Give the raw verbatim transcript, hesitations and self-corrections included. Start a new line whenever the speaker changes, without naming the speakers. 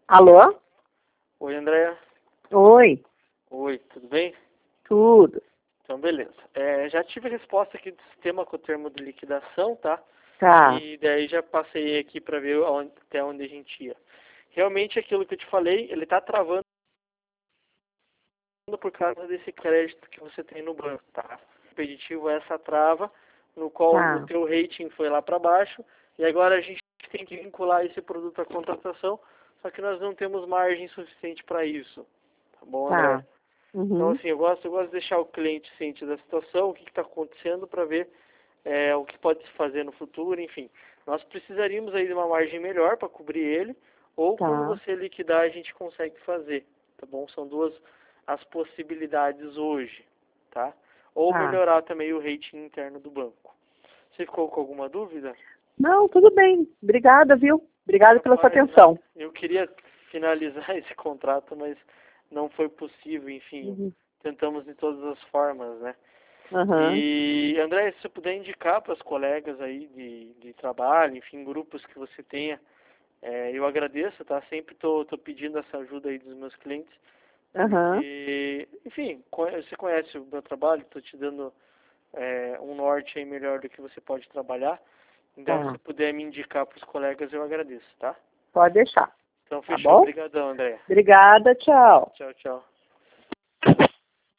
Alô?
Oi, Andréia.
Oi,
Oi, tudo bem?
tudo.
Então, beleza. É, já tive resposta aqui do sistema com o termo de liquidação, tá?
Tá,
E daí já passei aqui para ver aonde- até onde a gente ia. Realmente, aquilo que eu te falei, ele está travando por causa desse crédito que você tem no banco, tá? O impeditivo é essa trava, no qual o
tá,
teu rating foi lá para baixo, e agora a gente tem que vincular esse produto à contratação, só que nós não temos margem suficiente para isso. Tá bom, André?
tá.
Então,
Uhum,
assim, eu gosto, eu gosto de deixar o cliente ciente da situação, o que está acontecendo, para ver é, o que pode se fazer no futuro, enfim. Nós precisaríamos aí de uma margem melhor para cobrir ele, ou quando
tá,
você liquidar, a gente consegue fazer, tá bom? São duas as possibilidades hoje, tá? Ou
tá.
melhorar também o rating interno do banco. Você ficou com alguma dúvida?
Não, tudo bem. Obrigada, viu? Obrigada pela sua
Rapaz, não.
atenção.
Eu queria finalizar esse contrato, mas não foi possível, enfim.
Uhum.
Tentamos de todas as formas, né?
Aham,
E, André, se você puder indicar para os colegas aí de, de trabalho, enfim, grupos que você tenha, é, eu agradeço, tá? Sempre tô, tô pedindo essa ajuda aí dos meus clientes,
aham.
porque, enfim, co- você conhece o meu trabalho, estou te dando é, um norte aí melhor do que você pode trabalhar. Então, se
Tá.
você puder me indicar para os colegas, eu agradeço, tá?
Pode deixar.
Então,
Tá
fechou.
bom?
Obrigadão, André.
Obrigada, tchau.
Tchau, tchau.